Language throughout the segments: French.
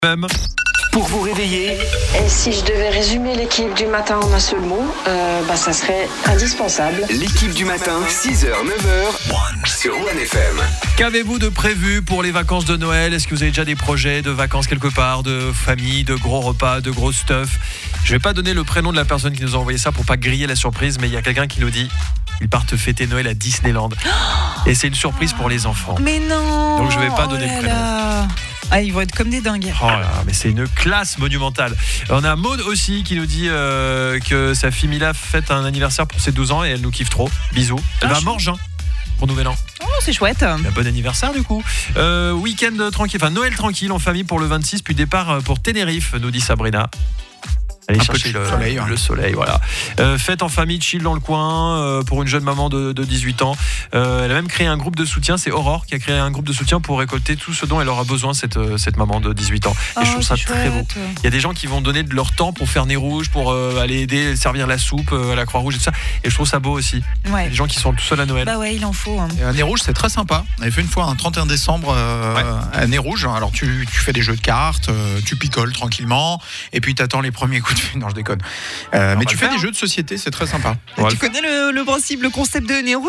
FM. Pour vous réveiller, Et si je devais résumer l'équipe du matin en un seul mot, ça serait indispensable. l'équipe du matin, 6h, 9h, sur One FM. Qu'avez-vous de prévu pour les vacances de Noël ? Est-ce que vous avez déjà des projets de vacances quelque part, de famille, de gros repas, de gros stuff ? Je vais pas donner le prénom de la personne qui nous a envoyé ça pour pas griller la surprise, mais il y a quelqu'un qui nous dit ils partent fêter Noël à Disneyland. Et c'est une surprise pour les enfants. Mais non. Donc je vais pas donner le prénom. Ah, ils vont être comme des dingues. Oh là, mais c'est une classe monumentale. On a Maud aussi qui nous dit que sa fille Mila fête un anniversaire pour ses 12 ans et elle nous kiffe trop. Bisous. Elle va à Morgin pour Nouvel An. Oh, c'est chouette. Bon anniversaire du coup. Week-end tranquille, enfin Noël tranquille en famille pour le 26, puis départ pour Tenerife, nous dit Sabrina. Allez chercher le soleil, voilà. Fête en famille, chill dans le coin pour une jeune maman de 18 ans. Elle a même créé un groupe de soutien, c'est Aurore qui a créé un groupe de soutien pour récolter tout ce dont elle aura besoin, cette maman de 18 ans. Et je trouve ça très beau. Il y a des gens qui vont donner de leur temps pour faire nez rouge, pour aller aider, servir la soupe à la Croix-Rouge et tout ça. Et je trouve ça beau aussi. Ouais. Des gens qui sont tout seuls à Noël. Bah ouais, il en faut. Et un nez rouge, c'est très sympa. On avait fait une fois un 31 décembre un nez rouge. Alors tu fais des jeux de cartes, tu picoles tranquillement, et puis t'attends les premiers coups de fil. Non, je déconne. Mais tu fais des jeux de société, c'est très sympa. Tu connais le principe, le concept de nez rouge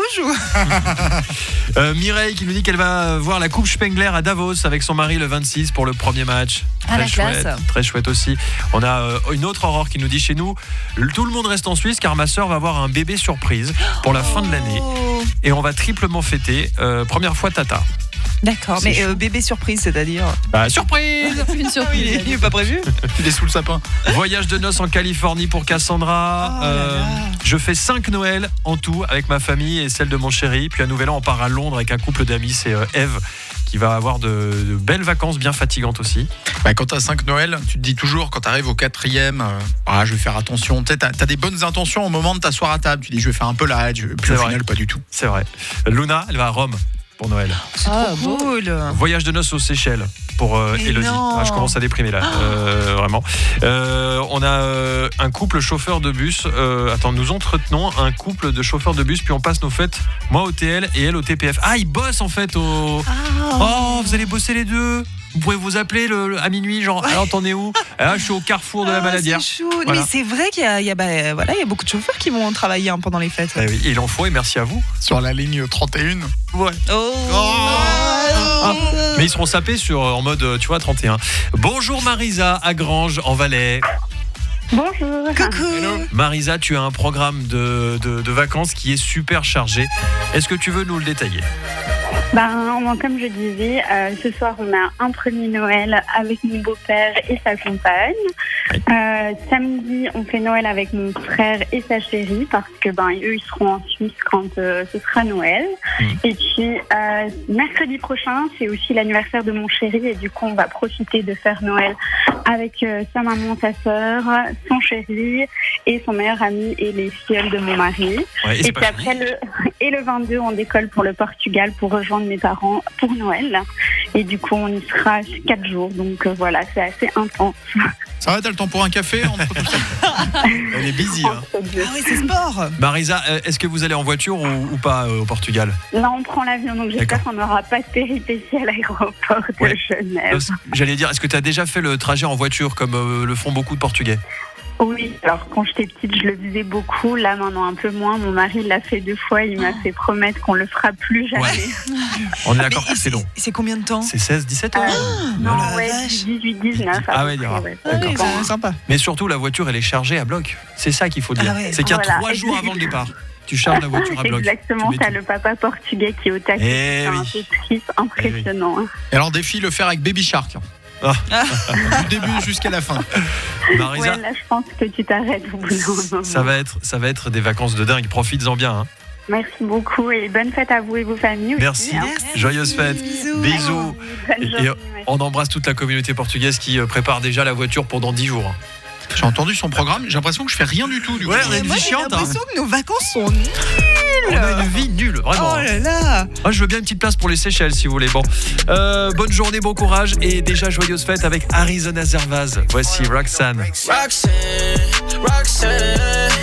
ou... Mireille qui nous dit qu'elle va voir la Coupe Spengler à Davos avec son mari le 26 pour le premier match. Ah, la classe. Très chouette aussi. On a une autre Aurore qui nous dit chez nous, tout le monde reste en Suisse car ma sœur va avoir un bébé surprise pour la fin de l'année. Et on va triplement fêter. Première fois Tata. D'accord, C'est mais bébé surprise, c'est-à-dire Surprise. une surprise. Il est pas prévu. Il est sous le sapin. Voyage de noces en Californie pour Cassandra. Oh là là. Je fais 5 Noëls en tout avec ma famille et celle de mon chéri. Puis à Nouvel An, on part à Londres avec un couple d'amis. C'est Eve qui va avoir de belles vacances bien fatigantes aussi. Quand t'as 5 Noël, tu te dis toujours, quand t'arrives au 4e, je vais faire attention. Tu sais, t'as des bonnes intentions au moment de t'asseoir à table. Tu dis, je vais faire un peu la puis C'est au vrai. final, pas du tout. C'est vrai. Luna, elle va à Rome pour Noël. C'est trop cool. Voyage de noces aux Seychelles pour Elodie. non. Je commence à déprimer là, vraiment. On a un couple chauffeur de bus. Nous entretenons un couple de chauffeurs de bus, puis on passe nos fêtes, moi au TL et elle au TPF. Ah, ils bossent en fait au... Oh, vous allez bosser les deux. Vous pouvez vous appeler à minuit, genre, alors t'en es où ? Je suis au carrefour de la Maladière. C'est chou. Voilà. Mais c'est vrai qu'il y a beaucoup de chauffeurs qui vont travailler pendant les fêtes. Oui, il en faut et merci à vous. Sur la ligne 31. Ouais. Mais ils seront sapés en mode, 31. Bonjour Marisa à Granges en Valais. Bonjour. Coucou. Marisa, tu as un programme de vacances qui est super chargé. Est-ce que tu veux nous le détailler ? Comme je disais, ce soir on a un premier Noël avec mon beau-père et sa compagne. Oui. Samedi, on fait Noël avec mon frère et sa chérie parce que eux ils seront en Suisse quand ce sera Noël. Et puis mercredi prochain, c'est aussi l'anniversaire de mon chéri et du coup on va profiter de faire Noël avec sa maman, sa sœur, son chéri et son meilleur ami et les filles de mon mari. Ouais, Et puis après le 22, on décolle pour le Portugal pour rejoindre mes parents pour Noël. Et du coup, on y sera 4 jours. Donc voilà, c'est assez intense. Ça va, t'as le temps pour un café entre tout ça? Elle est busy. Ah oui, c'est sport. Marisa, est-ce que vous allez en voiture ou pas au Portugal ? Là, on prend l'avion, donc j'espère D'accord. qu'on n'aura pas de péripéties à l'aéroport de Genève. J'allais dire, est-ce que tu as déjà fait le trajet en voiture comme le font beaucoup de Portugais ? Oui, alors quand j'étais petite, je le faisais beaucoup. Là, maintenant, un peu moins. Mon mari l'a fait 2 fois. Il m'a fait promettre qu'on le fera plus jamais. Ouais. On est d'accord que c'est long. C'est combien de temps ? C'est 16-17 heures. Non, la ouais, vache. 18-19. Ah ouais, d'accord. Oui, c'est sympa. Mais surtout, la voiture, elle est chargée à bloc. C'est ça qu'il faut dire. Ah ouais. C'est qu'il y a Voilà. 3 jours avant le départ. Tu charges la voiture à bloc. Exactement, Tu mets t'as tout. le papa portugais qui est au taquet. Eh C'est oui. un peu triste, impressionnant. Et alors, défi, le faire avec Baby Shark. Du début jusqu'à la fin. Marisa, Ouais, là, je pense que tu t'arrêtes au bout d'un moment. ça va être des vacances de dingue. Profites-en bien. Hein. Merci beaucoup et bonne fête à vous et vos familles aussi. Merci. Hein. Joyeuses fêtes. Bisous. Bonne Et journée, ouais. on embrasse toute la communauté portugaise qui prépare déjà la voiture pour dans 10 jours. J'ai entendu son programme, j'ai l'impression que je fais rien du tout. Du coup. Ouais, on a une Moi, vie j'ai chiante. Hein. l'impression que nos vacances sont nulles. On a une vie nulle, vraiment. Oh là là. Ah, je veux bien une petite place pour les Seychelles si vous voulez. Bon, bonne journée, bon courage et déjà joyeuse fête avec Arizona Zervaz. Voici Roxanne. Roxanne,